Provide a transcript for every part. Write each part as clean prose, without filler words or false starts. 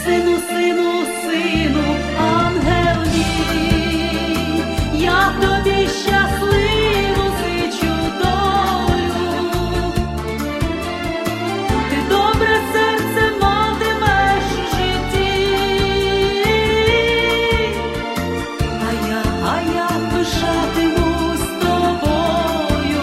Сину, сину, сину, ангел мій, я тобі щасливу зичу долю. Ти добре серце матимеш в житті, а я пишатимусь тобою.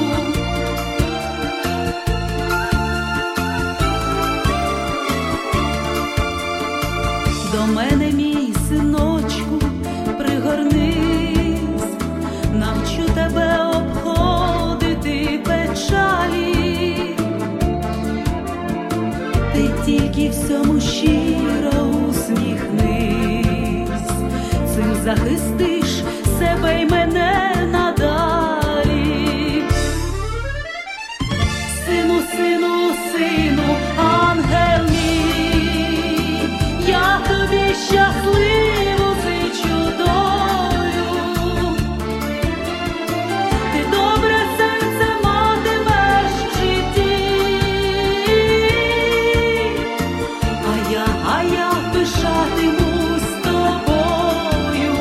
До мене, мій синочку, пригорнись, навчу тебе обходити печалі. Ти тільки всьому щиро усміхнись, цим захистиш себе й мене надалі. Сину, сину, сину, ангел мій, я тобі щасливу зичу долю. Ти добре серце матимеш в житті, а я пишатимусь тобою.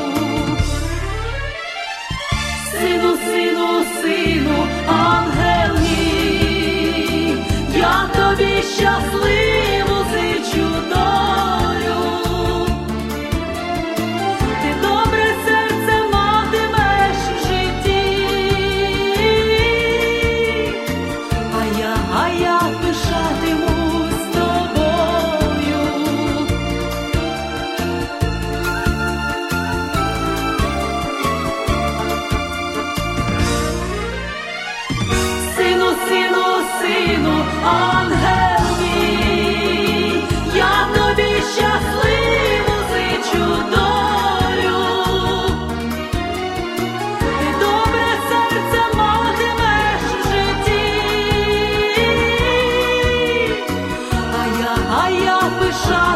Сину, сину, сину, ангел мій, я тобі щасливу зичу долю. Ти добре серце матимеш в житті, а я пишатимусь тобою. Сину, сину, сину, ангел мій, я тобі щасливу зичу долю. Ти добре серце матимеш в житті, а я пишатимусь